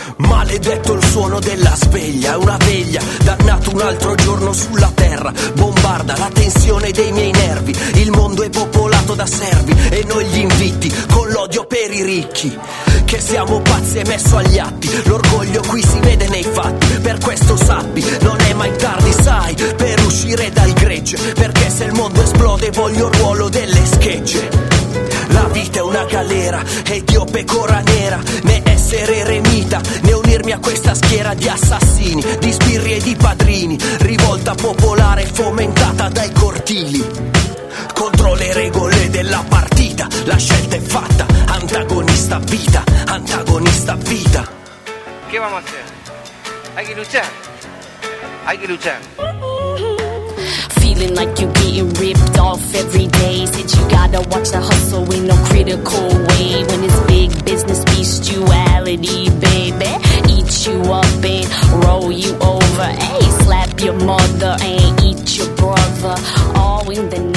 Maledetto il suono della sveglia, è una veglia, dannato un altro giorno sulla terra. Bombarda la tensione dei miei nervi, il mondo è popolato da servi e noi gli invitti con l'odio per i ricchi. Che siamo pazzi e messo agli atti, l'orgoglio qui si vede nei fatti. Per questo sappi, non è mai tardi, sai, per uscire dal gregge, perché se il mondo esplode voglio il ruolo delle schegge. La vita è una galera ed io pecora nera, né essere eremita, né unirmi a questa schiera di assassini, di sbirri e di padrini, rivolta popolare fomentata dai cortili. Contro le regole della partita, la scelta è fatta, antagonista vita, antagonista vita. ¿Qué vamos a hacer? Hay que luchar, hay que luchar. Feeling like you're getting ripped off every day. Said you gotta watch the hustle in no critical way. When it's big business bestiality, baby, eat you up and roll you over. Hey, slap your mother and eat your brother, all in the